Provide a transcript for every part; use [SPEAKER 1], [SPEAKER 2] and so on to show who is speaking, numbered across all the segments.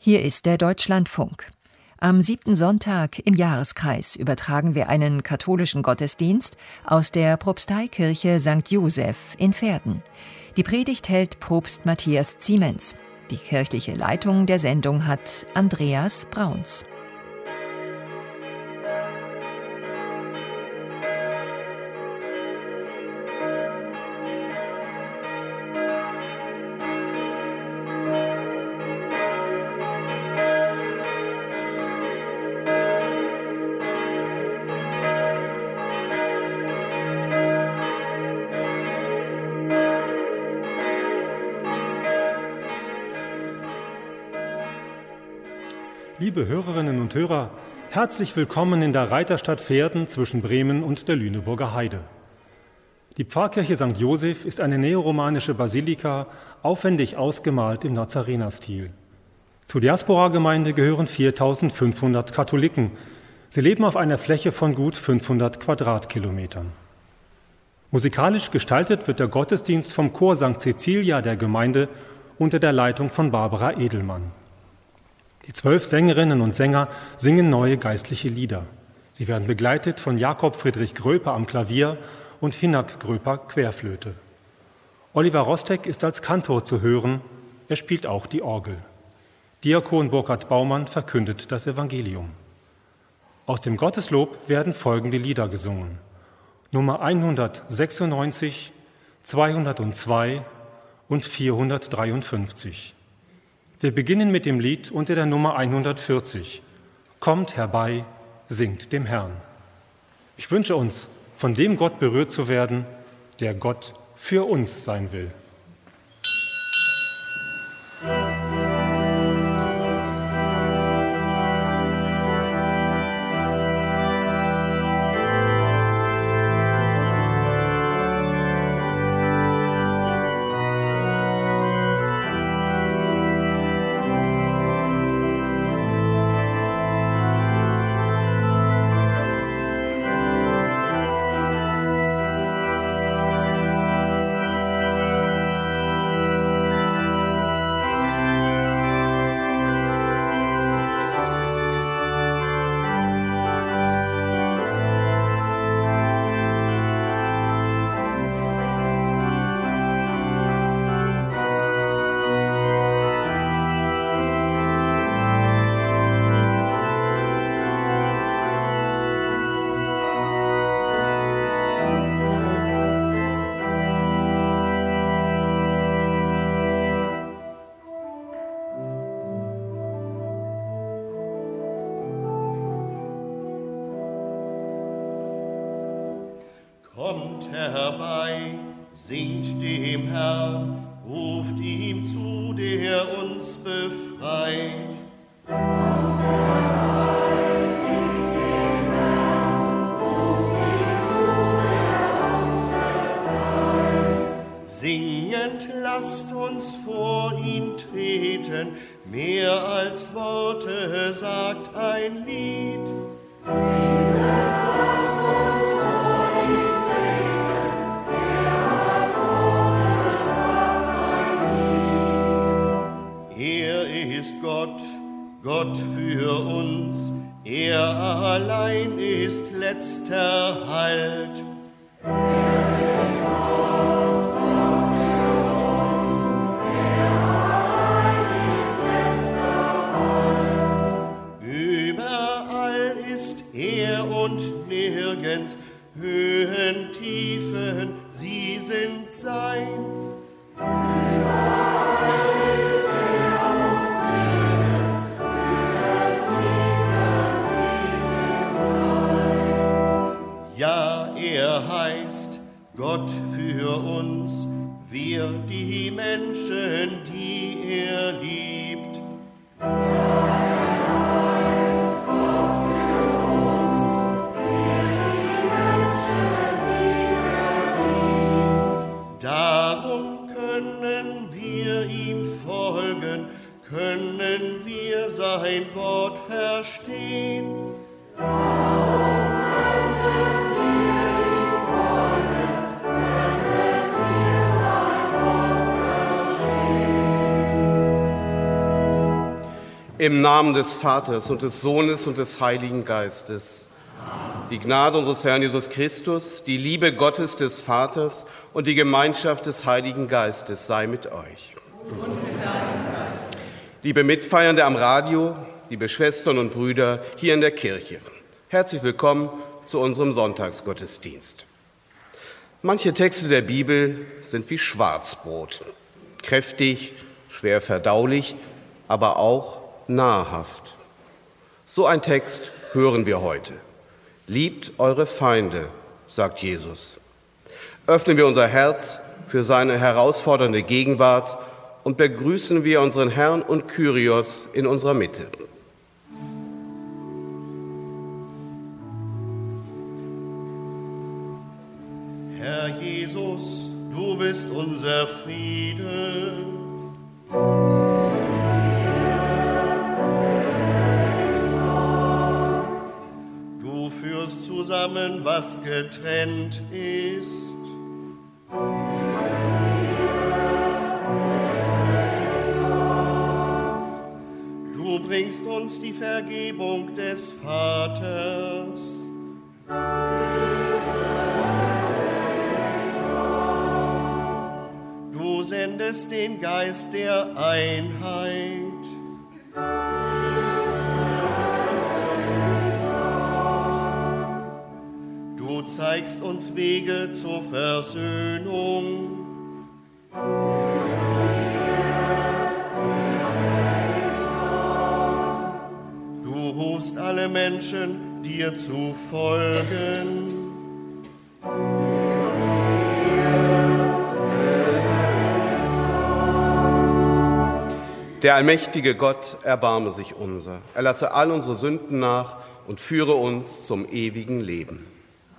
[SPEAKER 1] Hier ist der Deutschlandfunk. Am 7. Sonntag im Jahreskreis übertragen wir einen katholischen Gottesdienst aus der Propsteikirche St. Joseph in Verden. Die Predigt hält Propst Matthias Ziemens. Die kirchliche Leitung der Sendung hat Andreas Brauns.
[SPEAKER 2] Liebe Hörerinnen und Hörer, herzlich willkommen in der Reiterstadt Verden zwischen Bremen und der Lüneburger Heide. Die Pfarrkirche St. Joseph ist eine neoromanische Basilika, aufwendig ausgemalt im Nazarenerstil. Zur Diaspora-Gemeinde gehören 4.500 Katholiken. Sie leben auf einer Fläche von gut 500 Quadratkilometern. Musikalisch gestaltet wird der Gottesdienst vom Chor St. Cecilia der Gemeinde unter der Leitung von Barbara Edelmann. Die 12 Sängerinnen und Sänger singen neue geistliche Lieder. Sie werden begleitet von Jakob Friedrich Gröper am Klavier und Hinak Gröper Querflöte. Oliver Rostek ist als Kantor zu hören, er spielt auch die Orgel. Diakon Burkhard Baumann verkündet das Evangelium. Aus dem Gotteslob werden folgende Lieder gesungen: Nummer 196, 202 und 453. Wir beginnen mit dem Lied unter der Nummer 140. Kommt herbei, singt dem Herrn. Ich wünsche uns, von dem Gott berührt zu werden, der Gott für uns sein will.
[SPEAKER 3] Kommt herbei, singt dem Herrn, ruft ihm zu, der uns befreit. Kommt herbei, singt dem Herrn, ruft ihm zu, der uns befreit. Singend lasst uns vor ihn treten, mehr als Worte sagt ein Lied. Gott für uns, er allein ist letzter Halt. Er ist Gott für uns, er allein ist letzter Halt. Überall ist er und nirgends, Höhen, Tiefen, sie sind sein. Ja, er heißt Gott für uns, wir die Menschen, die er liebt. Ja, er heißt Gott für uns, wir die Menschen, die er liebt. Darum können wir ihm folgen, können wir sein Wort verstehen.
[SPEAKER 4] Im Namen des Vaters und des Sohnes und des Heiligen Geistes. Die Gnade unseres Herrn Jesus Christus, die Liebe Gottes des Vaters und die Gemeinschaft des Heiligen Geistes sei mit euch. Und mit deinem Geist. Liebe Mitfeiernde am Radio, liebe Schwestern und Brüder hier in der Kirche, herzlich willkommen zu unserem Sonntagsgottesdienst. Manche Texte der Bibel sind wie Schwarzbrot, kräftig, schwer verdaulich, aber auch nahrhaft. So ein Text hören wir heute. Liebt eure Feinde, sagt Jesus. Öffnen wir unser Herz für seine herausfordernde Gegenwart und begrüßen wir unseren Herrn und Kyrios in unserer Mitte.
[SPEAKER 3] Herr Jesus, du bist unser Friede. Du führst zusammen, was getrennt ist. Du bringst uns die Vergebung des Vaters. Du sendest den Geist der Einheit. Du zeigst uns Wege zur Versöhnung. Du rufst alle Menschen, dir zu folgen.
[SPEAKER 4] Der allmächtige Gott erbarme sich unser. Er lasse all unsere Sünden nach und führe uns zum ewigen Leben.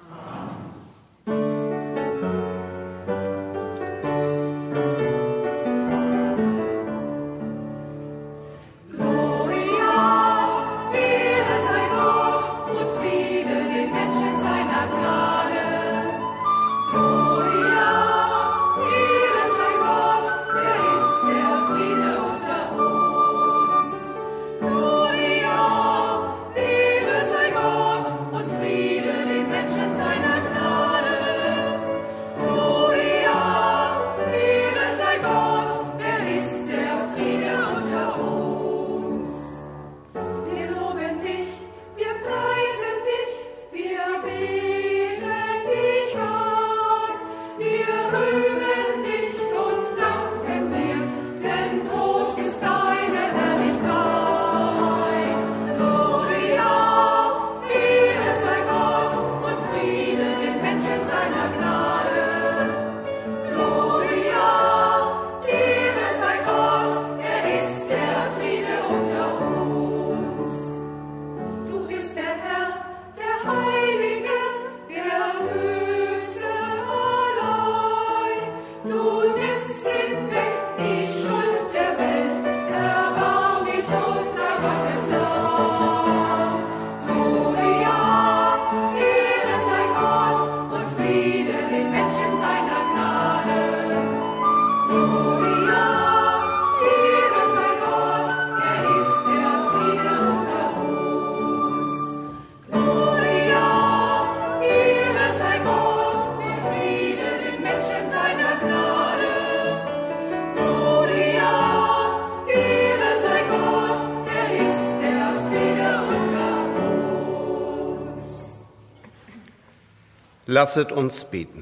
[SPEAKER 4] Lasset uns beten.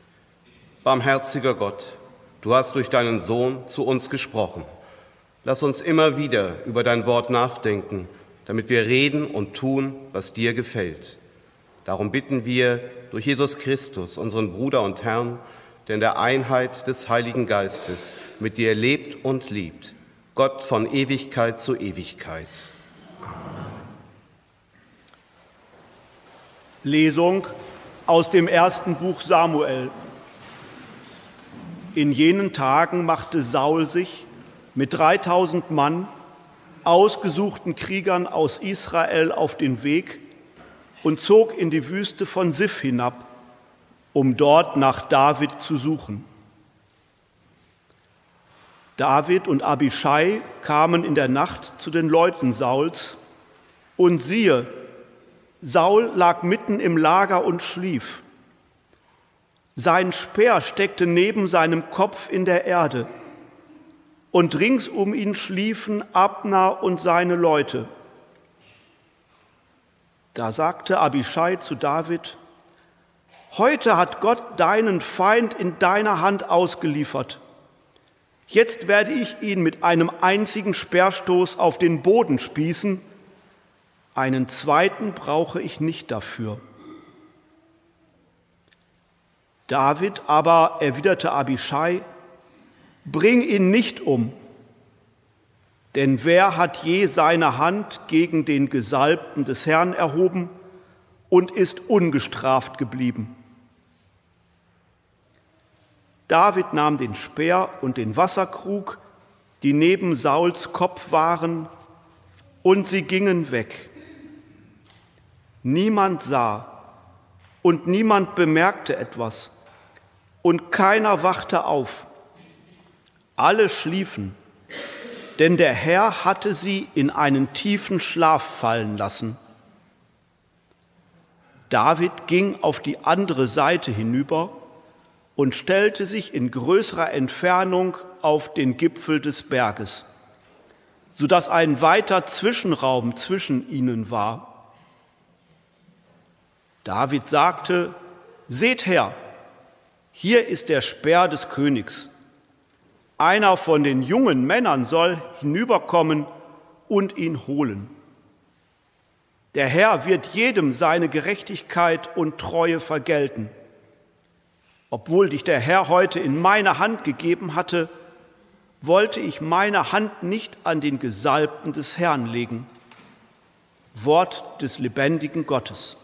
[SPEAKER 4] Barmherziger Gott, du hast durch deinen Sohn zu uns gesprochen. Lass uns immer wieder über dein Wort nachdenken, damit wir reden und tun, was dir gefällt. Darum bitten wir durch Jesus Christus, unseren Bruder und Herrn, der in der Einheit des Heiligen Geistes mit dir lebt und liebt, Gott von Ewigkeit zu Ewigkeit.
[SPEAKER 5] Lesung aus dem ersten Buch Samuel. In jenen Tagen machte Saul sich mit 3000 Mann, ausgesuchten Kriegern aus Israel, auf den Weg und zog in die Wüste von Sif hinab, um dort nach David zu suchen. David und Abischai kamen in der Nacht zu den Leuten Sauls, und siehe, Saul lag mitten im Lager und schlief. Sein Speer steckte neben seinem Kopf in der Erde, und rings um ihn schliefen Abner und seine Leute. Da sagte Abischai zu David: Heute hat Gott deinen Feind in deiner Hand ausgeliefert. Jetzt werde ich ihn mit einem einzigen Speerstoß auf den Boden spießen. Einen zweiten brauche ich nicht dafür. David aber erwiderte Abischai: Bring ihn nicht um, denn wer hat je seine Hand gegen den Gesalbten des Herrn erhoben und ist ungestraft geblieben? David nahm den Speer und den Wasserkrug, die neben Sauls Kopf waren, und sie gingen weg. Niemand sah und niemand bemerkte etwas, und keiner wachte auf. Alle schliefen, denn der Herr hatte sie in einen tiefen Schlaf fallen lassen. David ging auf die andere Seite hinüber und stellte sich in größerer Entfernung auf den Gipfel des Berges, sodass ein weiter Zwischenraum zwischen ihnen war. David sagte: Seht her, hier ist der Speer des Königs. Einer von den jungen Männern soll hinüberkommen und ihn holen. Der Herr wird jedem seine Gerechtigkeit und Treue vergelten. Obwohl dich der Herr heute in meine Hand gegeben hatte, wollte ich meine Hand nicht an den Gesalbten des Herrn legen. Wort des lebendigen Gottes.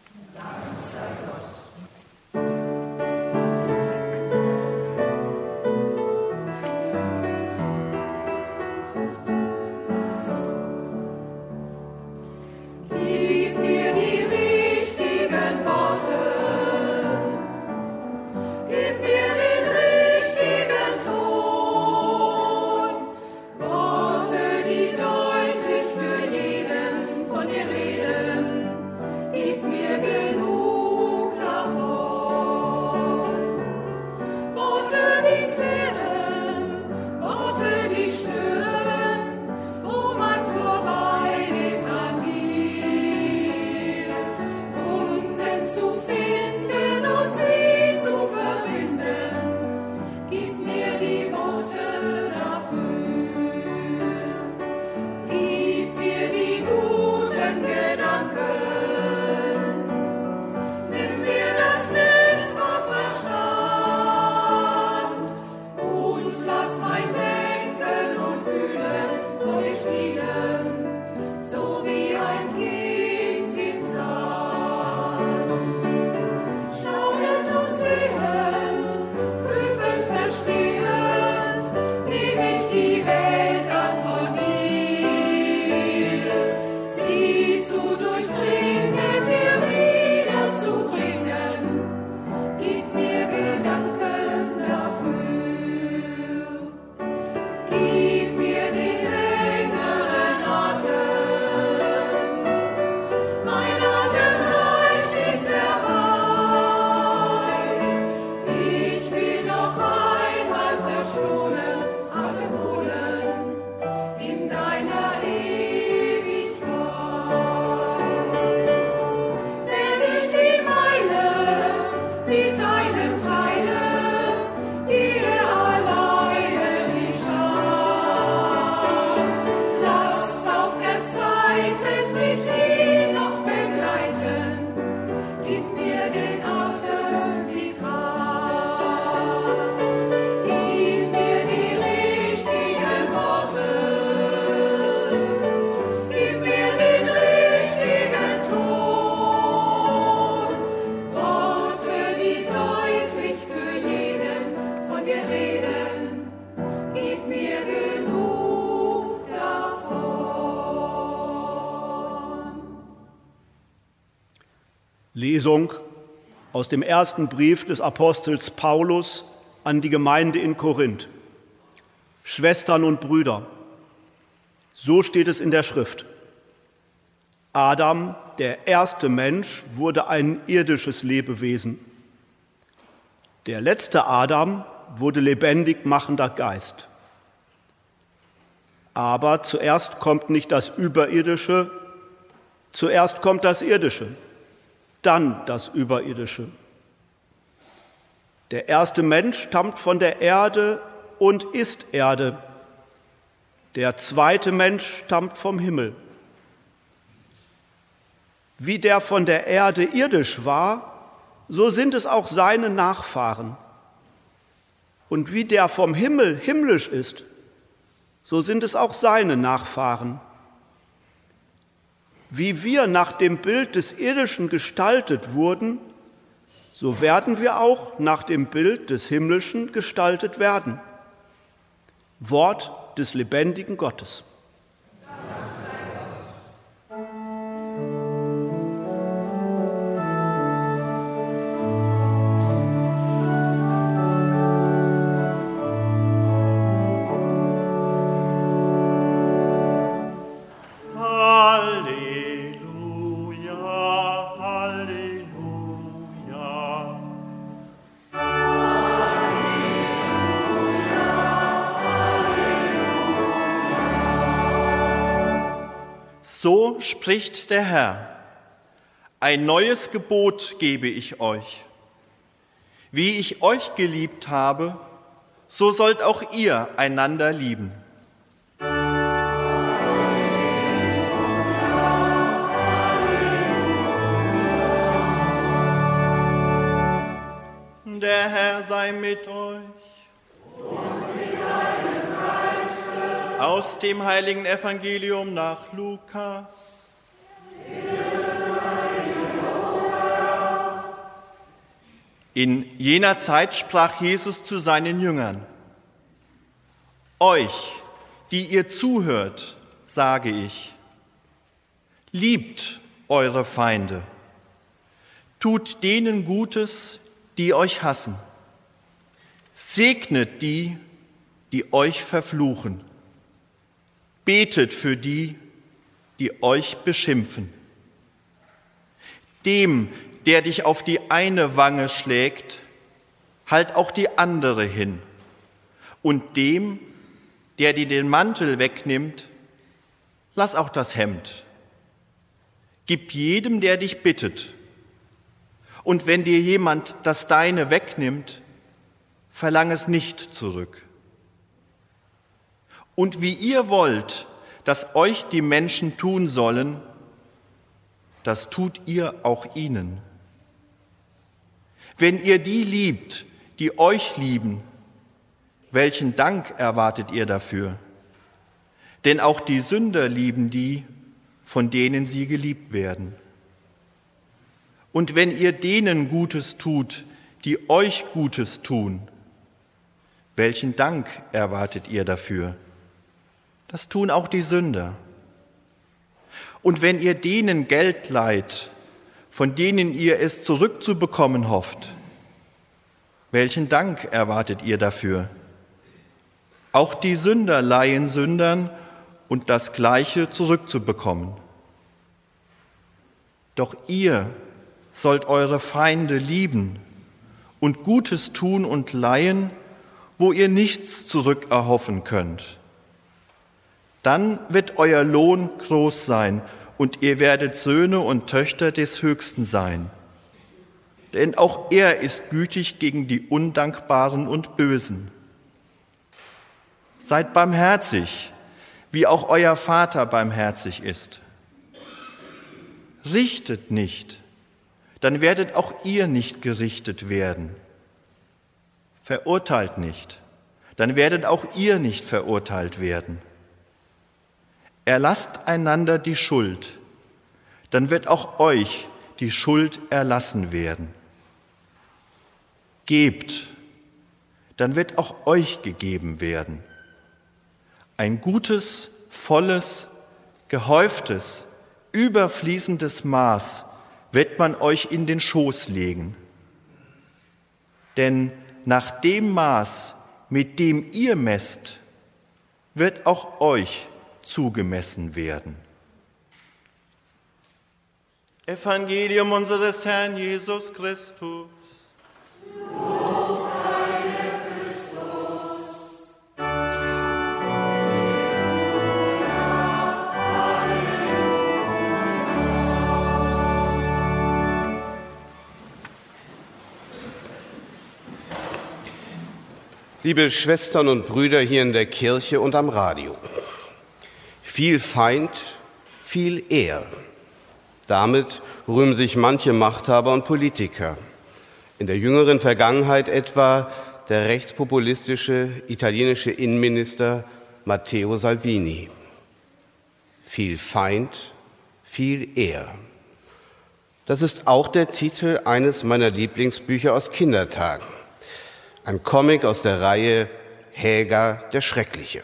[SPEAKER 5] Lesung aus dem ersten Brief des Apostels Paulus an die Gemeinde in Korinth. Schwestern und Brüder, so steht es in der Schrift. Adam, der erste Mensch, wurde ein irdisches Lebewesen. Der letzte Adam wurde lebendig machender Geist. Aber zuerst kommt nicht das Überirdische, zuerst kommt das Irdische, dann das Überirdische. Der erste Mensch stammt von der Erde und ist Erde. Der zweite Mensch stammt vom Himmel. Wie der von der Erde irdisch war, so sind es auch seine Nachfahren. Und wie der vom Himmel himmlisch ist, so sind es auch seine Nachfahren. Wie wir nach dem Bild des Irdischen gestaltet wurden, so werden wir auch nach dem Bild des Himmlischen gestaltet werden. Wort des lebendigen Gottes.
[SPEAKER 6] So spricht der Herr: Ein neues Gebot gebe ich euch. Wie ich euch geliebt habe, so sollt auch ihr einander lieben. Der Herr sei mit euch. Aus dem heiligen Evangelium nach Lukas. In jener Zeit sprach Jesus zu seinen Jüngern: Euch, die ihr zuhört, sage ich, liebt eure Feinde, tut denen Gutes, die euch hassen, segnet die, die euch verfluchen. Betet für die, die euch beschimpfen. Dem, der dich auf die eine Wange schlägt, halt auch die andere hin. Und dem, der dir den Mantel wegnimmt, lass auch das Hemd. Gib jedem, der dich bittet. Und wenn dir jemand das Deine wegnimmt, verlang es nicht zurück. Und wie ihr wollt, dass euch die Menschen tun sollen, das tut ihr auch ihnen. Wenn ihr die liebt, die euch lieben, welchen Dank erwartet ihr dafür? Denn auch die Sünder lieben die, von denen sie geliebt werden. Und wenn ihr denen Gutes tut, die euch Gutes tun, welchen Dank erwartet ihr dafür? Das tun auch die Sünder. Und wenn ihr denen Geld leiht, von denen ihr es zurückzubekommen hofft, welchen Dank erwartet ihr dafür? Auch die Sünder leihen Sündern und das Gleiche zurückzubekommen. Doch ihr sollt eure Feinde lieben und Gutes tun und leihen, wo ihr nichts zurückerhoffen könnt. Dann wird euer Lohn groß sein und ihr werdet Söhne und Töchter des Höchsten sein. Denn auch er ist gütig gegen die Undankbaren und Bösen. Seid barmherzig, wie auch euer Vater barmherzig ist. Richtet nicht, dann werdet auch ihr nicht gerichtet werden. Verurteilt nicht, dann werdet auch ihr nicht verurteilt werden. Erlasst einander die Schuld, dann wird auch euch die Schuld erlassen werden. Gebt, dann wird auch euch gegeben werden. Ein gutes, volles, gehäuftes, überfließendes Maß wird man euch in den Schoß legen. Denn nach dem Maß, mit dem ihr messt, wird auch euch zugemessen werden. Evangelium unseres Herrn Jesus Christus.
[SPEAKER 4] Liebe Schwestern und Brüder hier in der Kirche und am Radio, viel Feind, viel Ehr. Damit rühmen sich manche Machthaber und Politiker. In der jüngeren Vergangenheit etwa der rechtspopulistische italienische Innenminister Matteo Salvini. Viel Feind, viel Ehr. Das ist auch der Titel eines meiner Lieblingsbücher aus Kindertagen. Ein Comic aus der Reihe Häger der Schreckliche.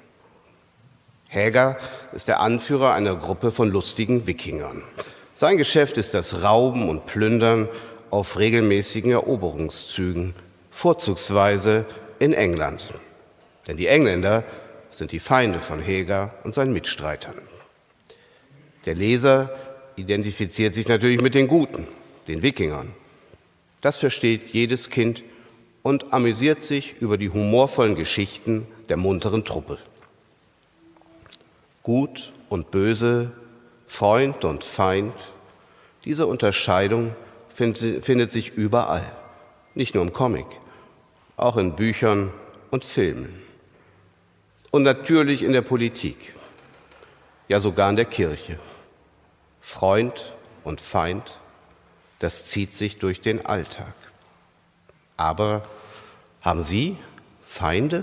[SPEAKER 4] Häger ist der Anführer einer Gruppe von lustigen Wikingern. Sein Geschäft ist das Rauben und Plündern auf regelmäßigen Eroberungszügen, vorzugsweise in England. Denn die Engländer sind die Feinde von Häger und seinen Mitstreitern. Der Leser identifiziert sich natürlich mit den Guten, den Wikingern. Das versteht jedes Kind und amüsiert sich über die humorvollen Geschichten der munteren Truppe. Gut und Böse, Freund und Feind, diese Unterscheidung findet sich überall, nicht nur im Comic, auch in Büchern und Filmen. Und natürlich in der Politik, ja sogar in der Kirche. Freund und Feind, das zieht sich durch den Alltag. Aber haben Sie Feinde?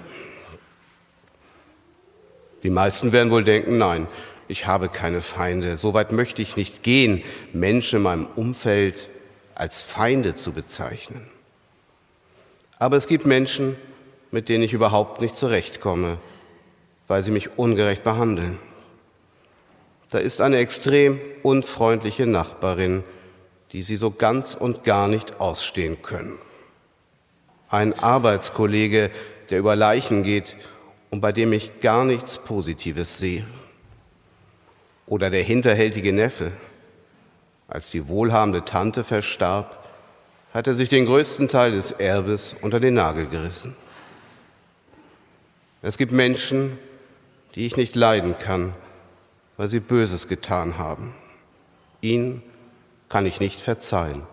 [SPEAKER 4] Die meisten werden wohl denken, nein, ich habe keine Feinde. So weit möchte ich nicht gehen, Menschen in meinem Umfeld als Feinde zu bezeichnen. Aber es gibt Menschen, mit denen ich überhaupt nicht zurechtkomme, weil sie mich ungerecht behandeln. Da ist eine extrem unfreundliche Nachbarin, die Sie so ganz und gar nicht ausstehen können. Ein Arbeitskollege, der über Leichen geht und bei dem ich gar nichts Positives sehe. Oder der hinterhältige Neffe. Als die wohlhabende Tante verstarb, hat er sich den größten Teil des Erbes unter den Nagel gerissen. Es gibt Menschen, die ich nicht leiden kann, weil sie Böses getan haben. Ihnen kann ich nicht verzeihen.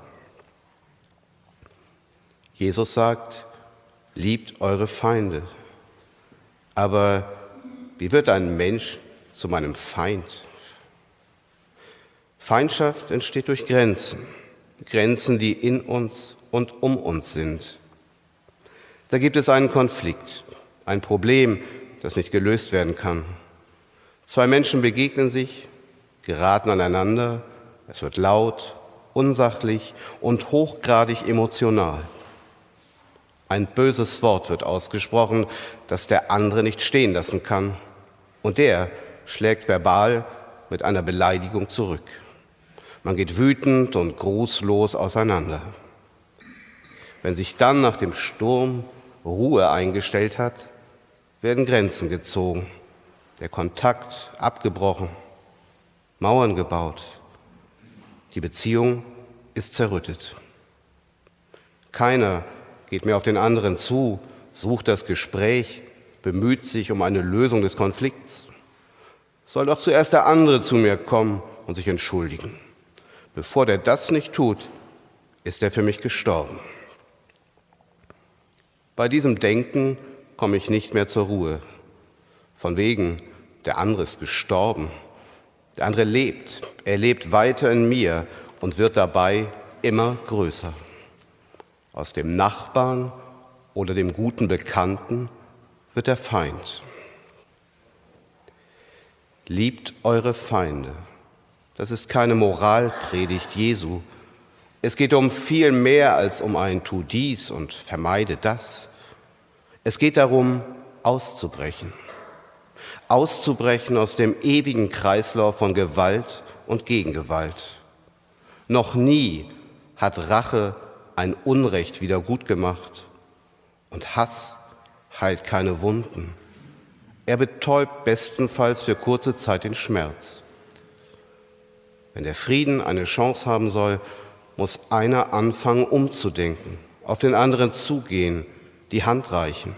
[SPEAKER 4] Jesus sagt, liebt eure Feinde. Aber wie wird ein Mensch zu meinem Feind? Feindschaft entsteht durch Grenzen. Grenzen, die in uns und um uns sind. Da gibt es einen Konflikt, ein Problem, das nicht gelöst werden kann. Zwei Menschen begegnen sich, geraten aneinander, es wird laut, unsachlich und hochgradig emotional. Ein böses Wort wird ausgesprochen, das der andere nicht stehen lassen kann. Und der schlägt verbal mit einer Beleidigung zurück. Man geht wütend und grußlos auseinander. Wenn sich dann nach dem Sturm Ruhe eingestellt hat, werden Grenzen gezogen, der Kontakt abgebrochen, Mauern gebaut. Die Beziehung ist zerrüttet. Keiner geht mehr auf den anderen zu, sucht das Gespräch, bemüht sich um eine Lösung des Konflikts. Soll doch zuerst der andere zu mir kommen und sich entschuldigen. Bevor der das nicht tut, ist er für mich gestorben. Bei diesem Denken komme ich nicht mehr zur Ruhe. Von wegen, der andere ist gestorben. Der andere lebt. Er lebt weiter in mir und wird dabei immer größer. Aus dem Nachbarn oder dem guten Bekannten wird der Feind. Liebt eure Feinde. Das ist keine Moralpredigt Jesu. Es geht um viel mehr als um ein Tu dies und vermeide das. Es geht darum, auszubrechen. Auszubrechen aus dem ewigen Kreislauf von Gewalt und Gegengewalt. Noch nie hat Rache ein Unrecht wieder gut gemacht und Hass heilt keine Wunden. Er betäubt bestenfalls für kurze Zeit den Schmerz. Wenn der Frieden eine Chance haben soll, muss einer anfangen umzudenken, auf den anderen zugehen, die Hand reichen.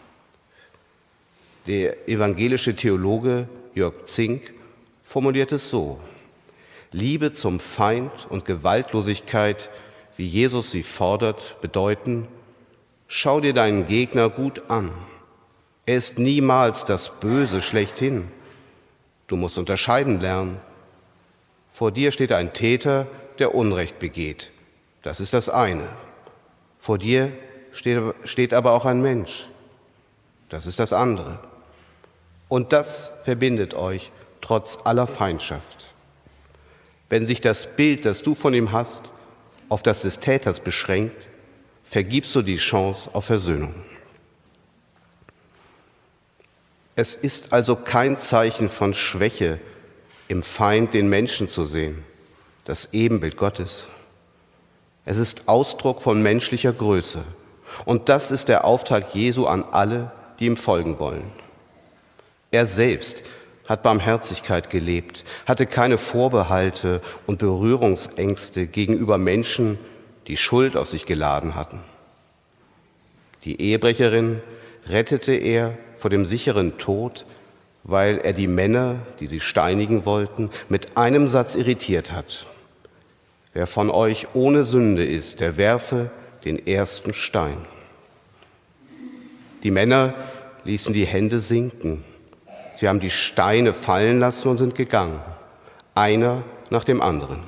[SPEAKER 4] Der evangelische Theologe Jörg Zink formuliert es so: Liebe zum Feind und Gewaltlosigkeit, wie Jesus sie fordert, bedeuten: Schau dir deinen Gegner gut an. Er ist niemals das Böse schlechthin. Du musst unterscheiden lernen. Vor dir steht ein Täter, der Unrecht begeht. Das ist das eine. Vor dir steht aber auch ein Mensch. Das ist das andere. Und das verbindet euch trotz aller Feindschaft. Wenn sich das Bild, das du von ihm hast, auf das des Täters beschränkt, vergibst du die Chance auf Versöhnung. Es ist also kein Zeichen von Schwäche, im Feind den Menschen zu sehen, das Ebenbild Gottes. Es ist Ausdruck von menschlicher Größe. Und das ist der Auftrag Jesu an alle, die ihm folgen wollen. Er selbst hat Barmherzigkeit gelebt, hatte keine Vorbehalte und Berührungsängste gegenüber Menschen, die Schuld auf sich geladen hatten. Die Ehebrecherin rettete er vor dem sicheren Tod, weil er die Männer, die sie steinigen wollten, mit einem Satz irritiert hat: Wer von euch ohne Sünde ist, der werfe den ersten Stein. Die Männer ließen die Hände sinken. Sie haben die Steine fallen lassen und sind gegangen, einer nach dem anderen.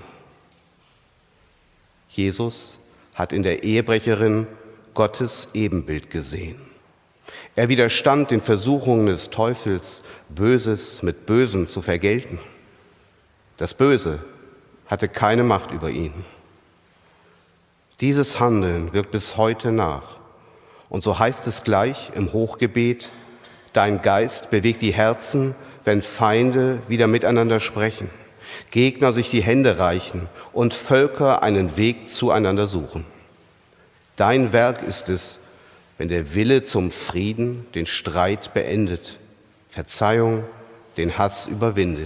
[SPEAKER 4] Jesus hat in der Ehebrecherin Gottes Ebenbild gesehen. Er widerstand den Versuchungen des Teufels, Böses mit Bösem zu vergelten. Das Böse hatte keine Macht über ihn. Dieses Handeln wirkt bis heute nach. Und so heißt es gleich im Hochgebet: Dein Geist bewegt die Herzen, wenn Feinde wieder miteinander sprechen, Gegner sich die Hände reichen und Völker einen Weg zueinander suchen. Dein Werk ist es, wenn der Wille zum Frieden den Streit beendet, Verzeihung den Hass überwindet.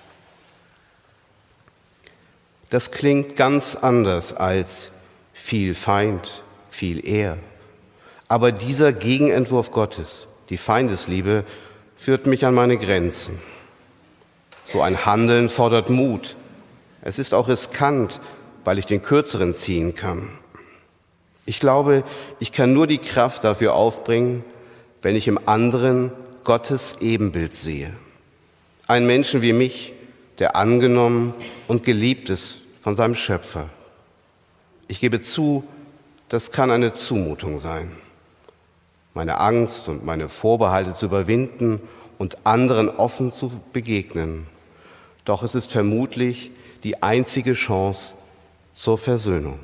[SPEAKER 4] Das klingt ganz anders als viel Feind, viel Ehr. Aber dieser Gegenentwurf Gottes, die Feindesliebe, führt mich an meine Grenzen. So ein Handeln fordert Mut. Es ist auch riskant, weil ich den Kürzeren ziehen kann. Ich glaube, ich kann nur die Kraft dafür aufbringen, wenn ich im anderen Gottes Ebenbild sehe. Einen Menschen wie mich, der angenommen und geliebt ist von seinem Schöpfer. Ich gebe zu, das kann eine Zumutung sein. Meine Angst und meine Vorbehalte zu überwinden und anderen offen zu begegnen. Doch es ist vermutlich die einzige Chance zur Versöhnung.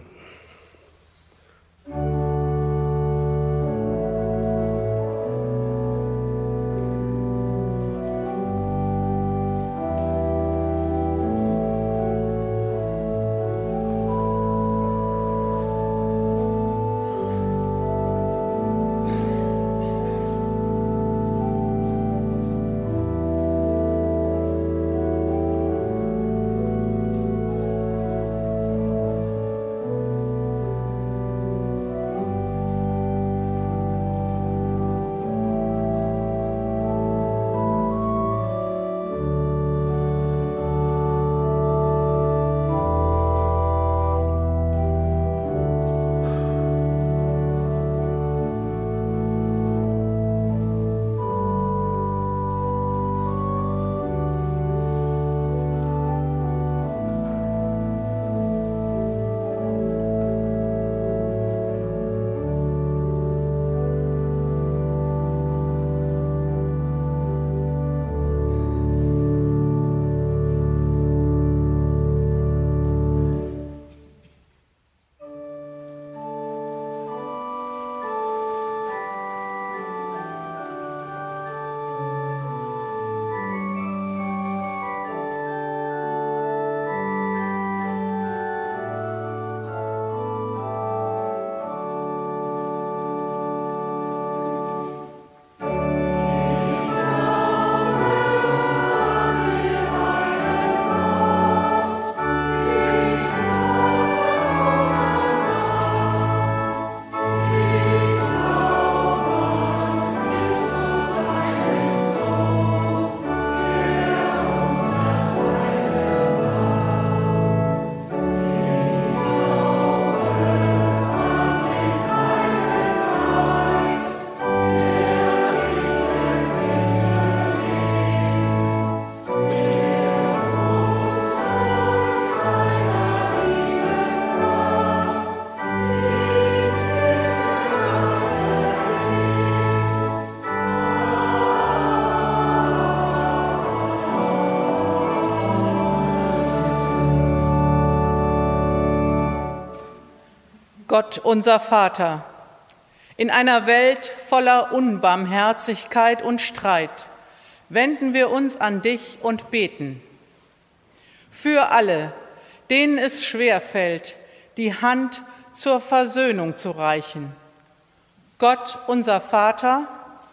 [SPEAKER 7] Gott, unser Vater, in einer Welt voller Unbarmherzigkeit und Streit wenden wir uns an dich und beten. Für alle, denen es schwerfällt, die Hand zur Versöhnung zu reichen. Gott, unser Vater,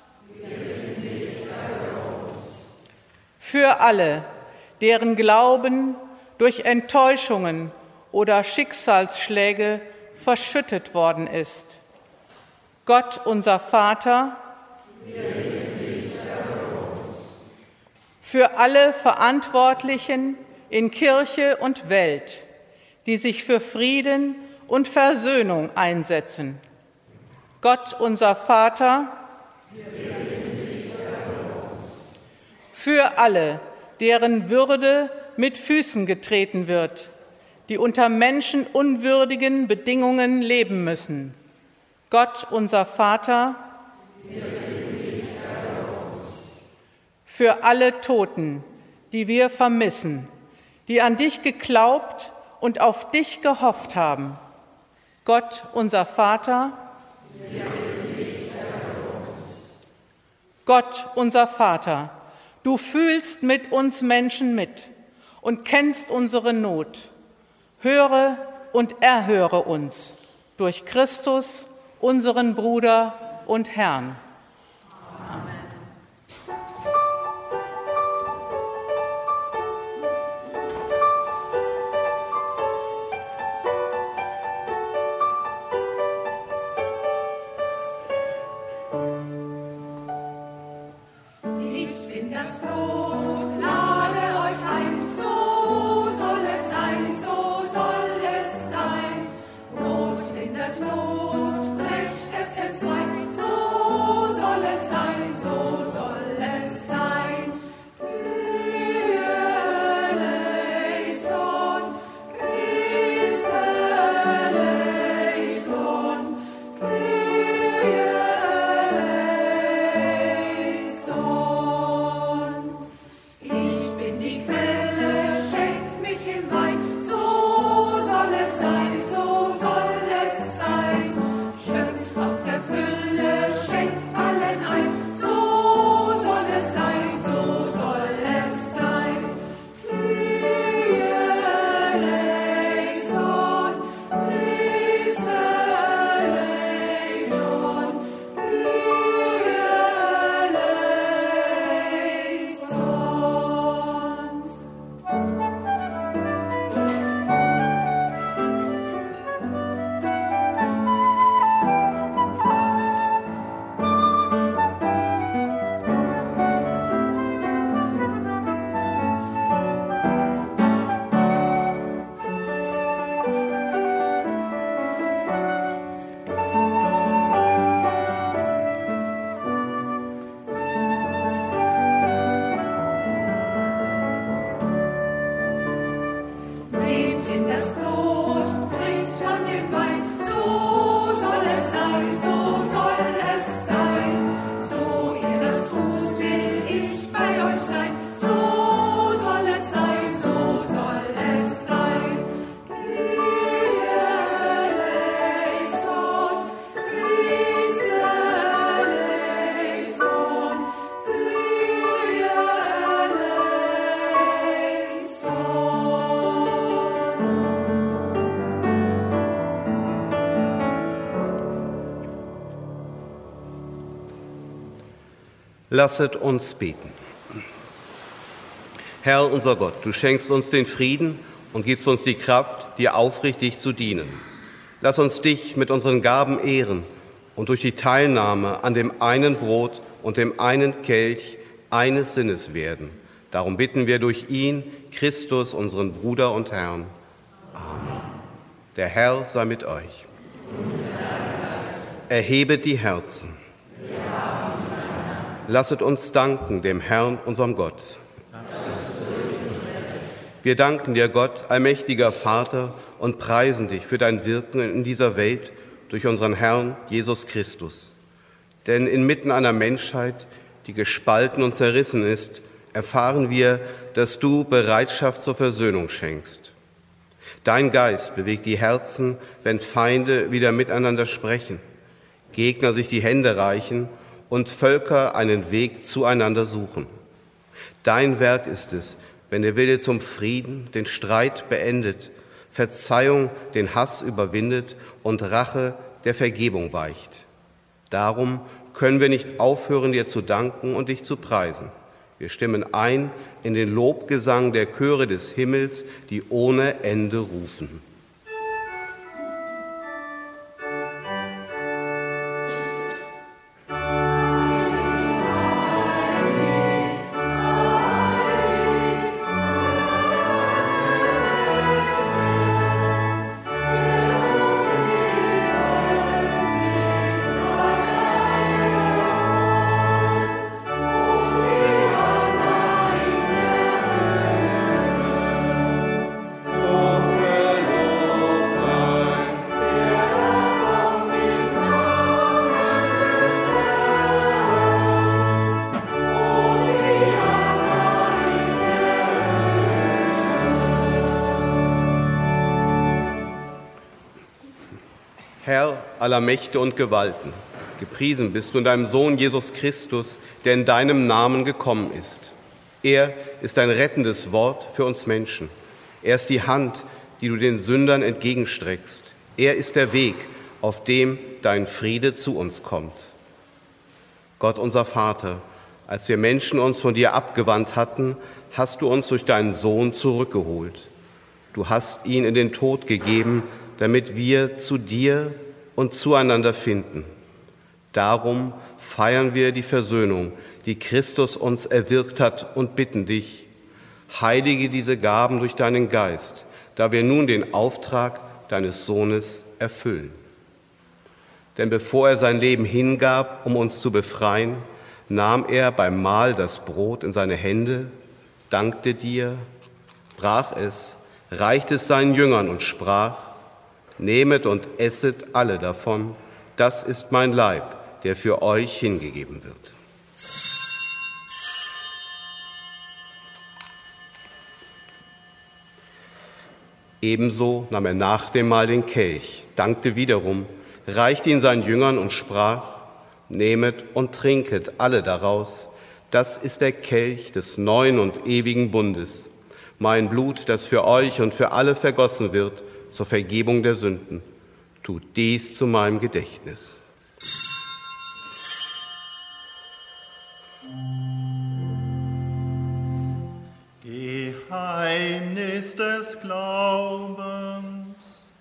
[SPEAKER 7] für alle, deren Glauben durch Enttäuschungen oder Schicksalsschläge verschüttet worden ist. Gott, unser Vater, für alle Verantwortlichen in Kirche und Welt, die sich für Frieden und Versöhnung einsetzen. Gott, unser Vater, für alle, deren Würde mit Füßen getreten wird, die unter menschenunwürdigen Bedingungen leben müssen. Gott, unser Vater, für alle Toten, die wir vermissen, die an dich geglaubt und auf dich gehofft haben. Gott, unser Vater, Gott, unser Vater, du fühlst mit uns Menschen mit und kennst unsere Not. Höre und erhöre uns durch Christus, unseren Bruder und Herrn. Amen.
[SPEAKER 4] Lasset uns beten. Herr, unser Gott, du schenkst uns den Frieden und gibst uns die Kraft, dir aufrichtig zu dienen. Lass uns dich mit unseren Gaben ehren und durch die Teilnahme an dem einen Brot und dem einen Kelch eines Sinnes werden. Darum bitten wir durch ihn, Christus, unseren Bruder und Herrn. Amen. Der Herr sei mit euch. Erhebet die Herzen. Lasset uns danken dem Herrn, unserem Gott. Wir danken dir, Gott, allmächtiger Vater, und preisen dich für dein Wirken in dieser Welt durch unseren Herrn Jesus Christus. Denn inmitten einer Menschheit, die gespalten und zerrissen ist, erfahren wir, dass du Bereitschaft zur Versöhnung schenkst. Dein Geist bewegt die Herzen, wenn Feinde wieder miteinander sprechen, Gegner sich die Hände reichen und Völker einen Weg zueinander suchen. Dein Werk ist es, wenn der Wille zum Frieden den Streit beendet, Verzeihung den Hass überwindet und Rache der Vergebung weicht. Darum können wir nicht aufhören, dir zu danken und dich zu preisen. Wir stimmen ein in den Lobgesang der Chöre des Himmels, die ohne Ende rufen. Herr aller Mächte und Gewalten, gepriesen bist du in deinem Sohn Jesus Christus, der in deinem Namen gekommen ist. Er ist ein rettendes Wort für uns Menschen. Er ist die Hand, die du den Sündern entgegenstreckst. Er ist der Weg, auf dem dein Friede zu uns kommt. Gott unser Vater, als wir Menschen uns von dir abgewandt hatten, hast du uns durch deinen Sohn zurückgeholt. Du hast ihn in den Tod gegeben, damit wir zu dir und zueinander finden. Darum feiern wir die Versöhnung, die Christus uns erwirkt hat, und bitten dich, heilige diese Gaben durch deinen Geist, da wir nun den Auftrag deines Sohnes erfüllen. Denn bevor er sein Leben hingab, um uns zu befreien, nahm er beim Mahl das Brot in seine Hände, dankte dir, brach es, reichte es seinen Jüngern und sprach: Nehmet und esset alle davon, das ist mein Leib, der für euch hingegeben wird. Ebenso nahm er nach dem Mahl den Kelch, dankte wiederum, reichte ihn seinen Jüngern und sprach: Nehmet und trinket alle daraus, das ist der Kelch des neuen und ewigen Bundes, mein Blut, das für euch und für alle vergossen wird, zur Vergebung der Sünden. Tut dies zu meinem Gedächtnis.
[SPEAKER 6] Geheimnis des Glaubens.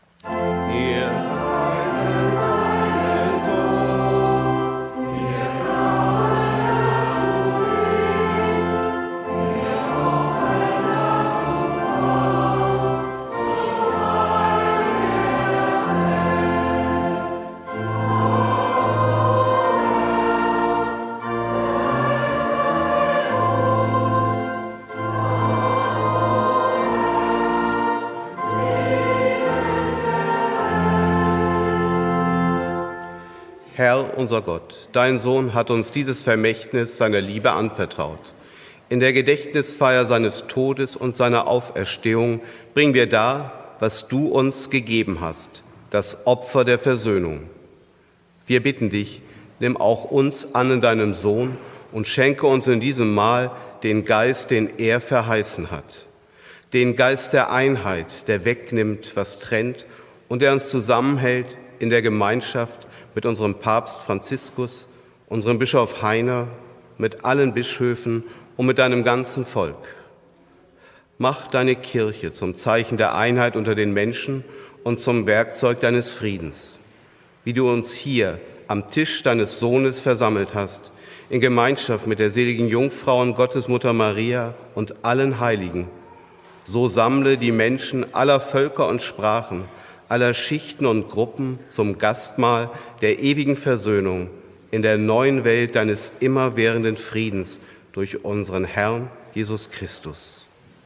[SPEAKER 4] Herr, unser Gott, dein Sohn hat uns dieses Vermächtnis seiner Liebe anvertraut. In der Gedächtnisfeier seines Todes und seiner Auferstehung bringen wir dar, was du uns gegeben hast, das Opfer der Versöhnung. Wir bitten dich, nimm auch uns an in deinem Sohn und schenke uns in diesem Mahl den Geist, den er verheißen hat. Den Geist der Einheit, der wegnimmt, was trennt und der uns zusammenhält in der Gemeinschaft mit unserem Papst Franziskus, unserem Bischof Heiner, mit allen Bischöfen und mit deinem ganzen Volk. Mach deine Kirche zum Zeichen der Einheit unter den Menschen und zum Werkzeug deines Friedens. Wie du uns hier am Tisch deines Sohnes versammelt hast, in Gemeinschaft mit der seligen Jungfrau und Gottesmutter Maria und allen Heiligen, so sammle die Menschen aller Völker und Sprachen, aller Schichten und Gruppen zum Gastmahl der ewigen Versöhnung in der neuen Welt deines immerwährenden Friedens durch unseren Herrn Jesus Christus.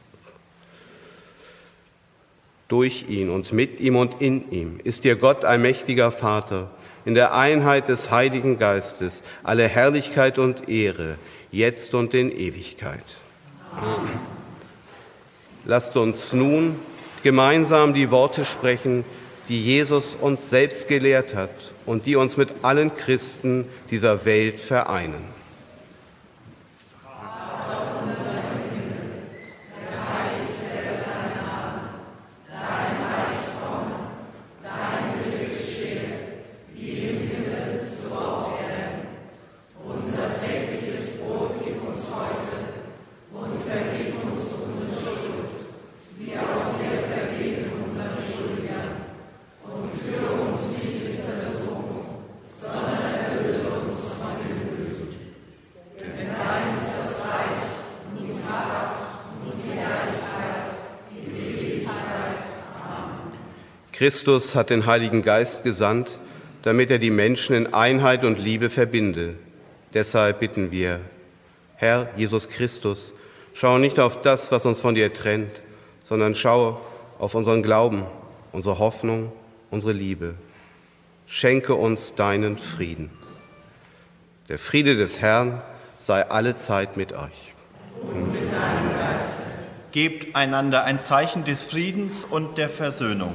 [SPEAKER 4] Durch ihn und mit ihm und in ihm ist dir Gott, allmächtiger Vater, in der Einheit des Heiligen Geistes alle Herrlichkeit und Ehre, jetzt und in Ewigkeit. Amen. Lasst uns nun gemeinsam die Worte sprechen, die Jesus uns selbst gelehrt hat und die uns mit allen Christen dieser Welt vereinen. Christus hat den Heiligen Geist gesandt, damit er die Menschen in Einheit und Liebe verbinde. Deshalb bitten wir, Herr Jesus Christus, schau nicht auf das, was uns von dir trennt, sondern schau auf unseren Glauben, unsere Hoffnung, unsere Liebe. Schenke uns deinen Frieden. Der Friede des Herrn sei allezeit mit euch.
[SPEAKER 6] Und mit deinem Geist. Gebt einander ein Zeichen des Friedens und der Versöhnung.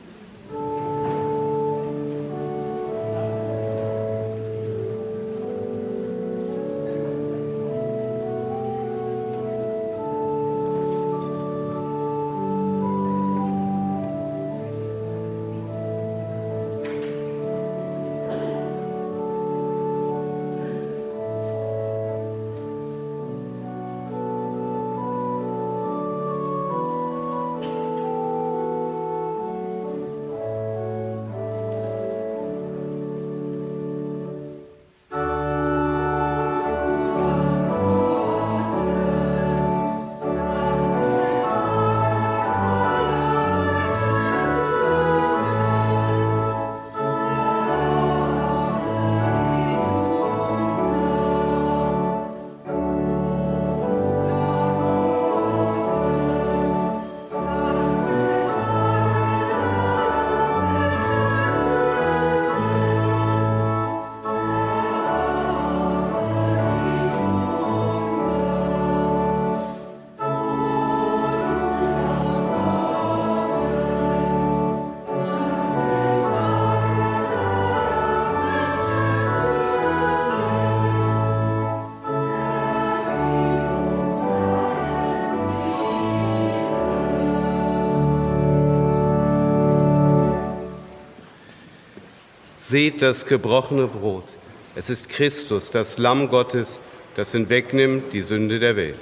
[SPEAKER 4] Seht das gebrochene Brot. Es ist Christus, das Lamm Gottes, das hinwegnimmt die Sünde der Welt.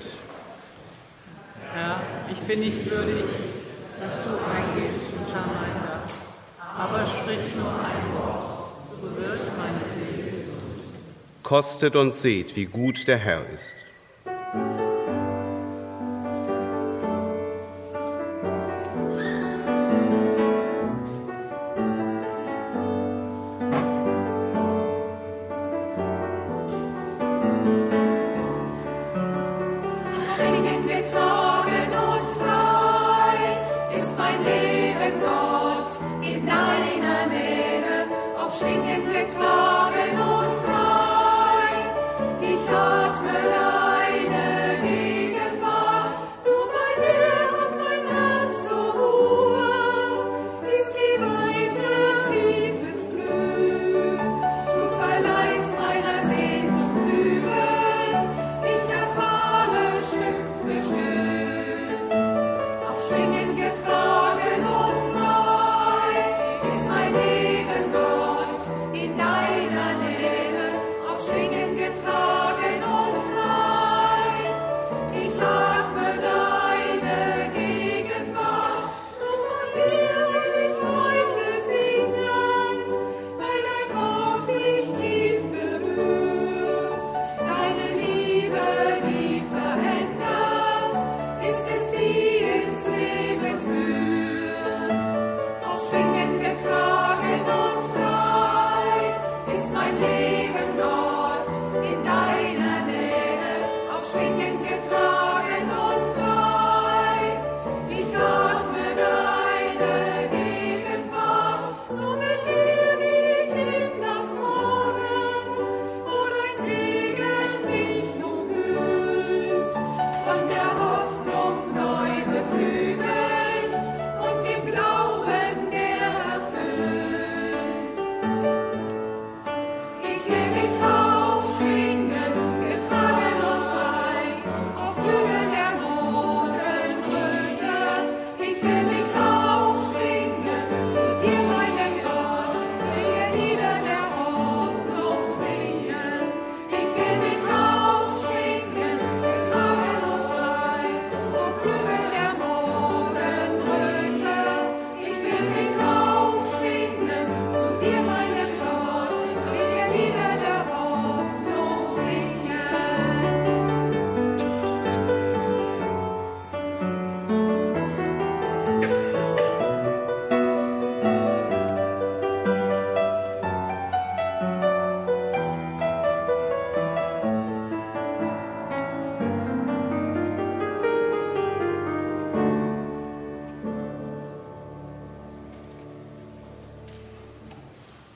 [SPEAKER 7] Herr, ich bin nicht würdig, dass du eingehst unter mein Dach, aber sprich nur ein Wort, so wird meine Seele gesund.
[SPEAKER 4] Kostet und seht, wie gut der Herr ist.
[SPEAKER 8] In dein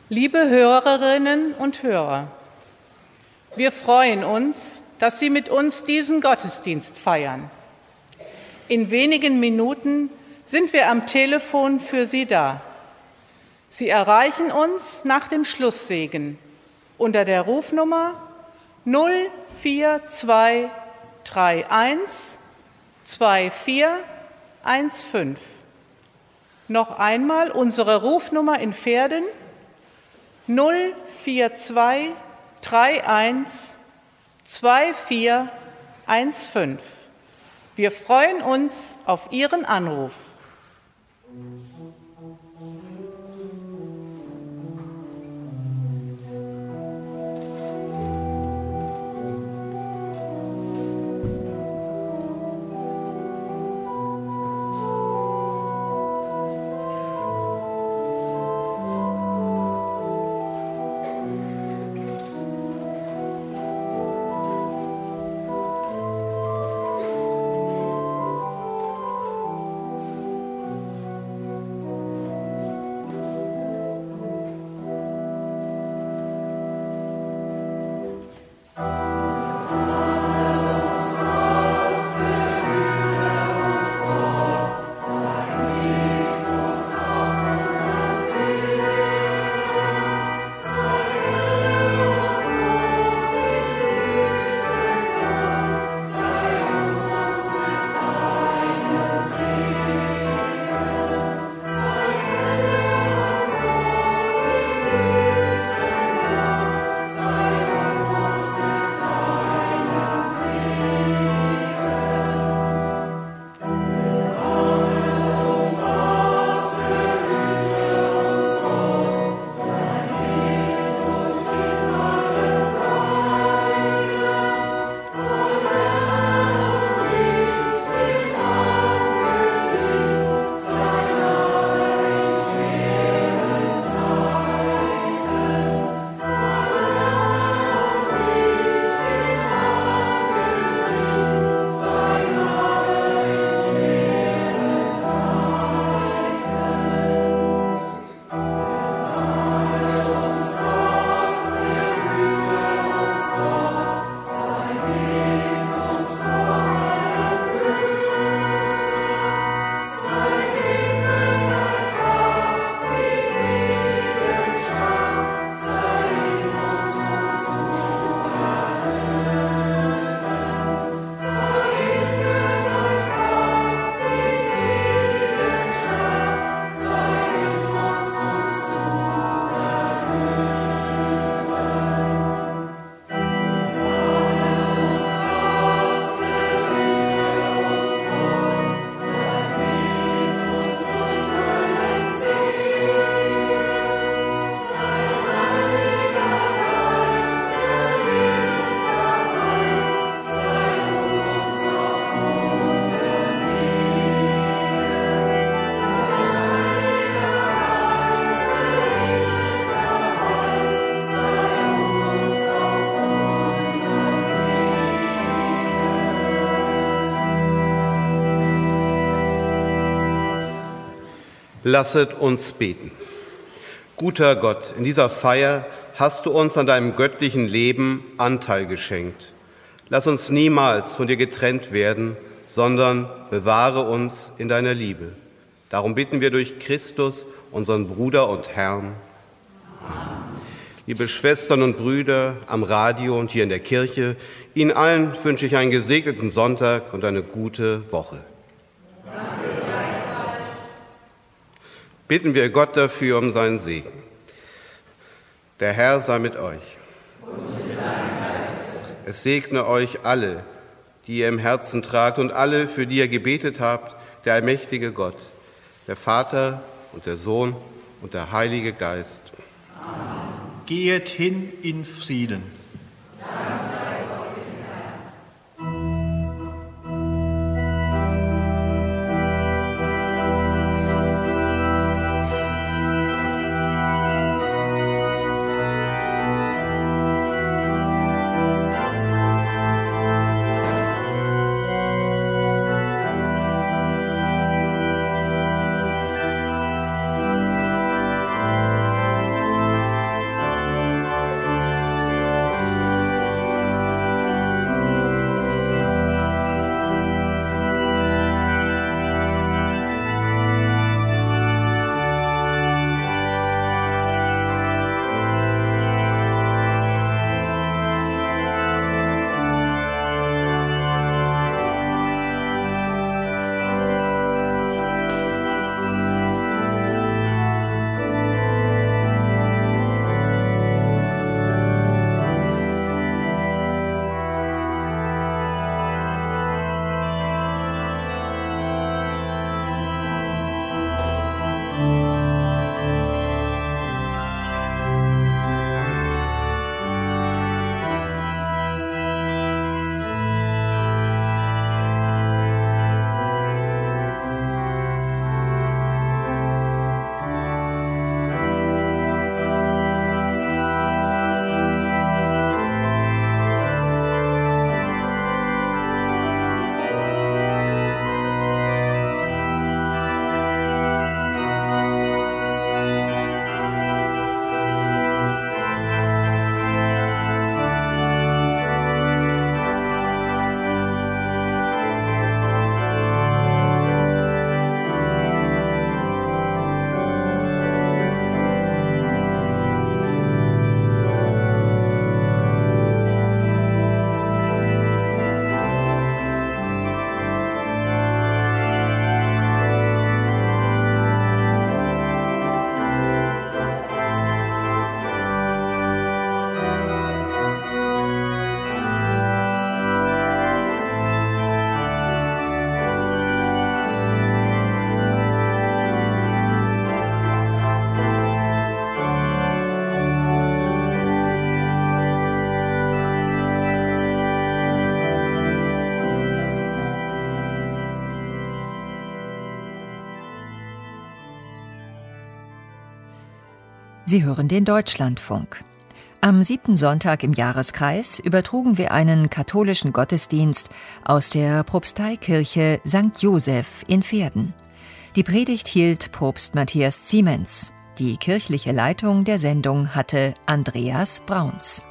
[SPEAKER 7] Liebe Hörerinnen und Hörer, wir freuen uns, dass Sie mit uns diesen Gottesdienst feiern. In wenigen Minuten sind wir am Telefon für Sie da. Sie erreichen uns nach dem Schlusssegen unter der Rufnummer 04231 2415. Noch einmal unsere Rufnummer in Verden 04231 2415. Wir freuen uns auf Ihren Anruf.
[SPEAKER 4] Lasset uns beten. Guter Gott, in dieser Feier hast du uns an deinem göttlichen Leben Anteil geschenkt. Lass uns niemals von dir getrennt werden, sondern bewahre uns in deiner Liebe. Darum bitten wir durch Christus, unseren Bruder und Herrn. Amen. Liebe Schwestern und Brüder am Radio und hier in der Kirche, Ihnen allen wünsche ich einen gesegneten Sonntag und eine gute Woche. Bitten wir Gott dafür um seinen Segen. Der Herr sei mit euch. Und mit deinem Geist. Es segne euch alle, die ihr im Herzen tragt und alle, für die ihr gebetet habt, der allmächtige Gott, der Vater und der Sohn und der Heilige Geist.
[SPEAKER 6] Amen. Geht hin in Frieden.
[SPEAKER 1] Sie hören den Deutschlandfunk. Am 7. Sonntag im Jahreskreis übertrugen wir einen katholischen Gottesdienst aus der Propsteikirche St. Joseph in Verden. Die Predigt hielt Propst Matthias Ziemens. Die kirchliche Leitung der Sendung hatte Andreas Brauns.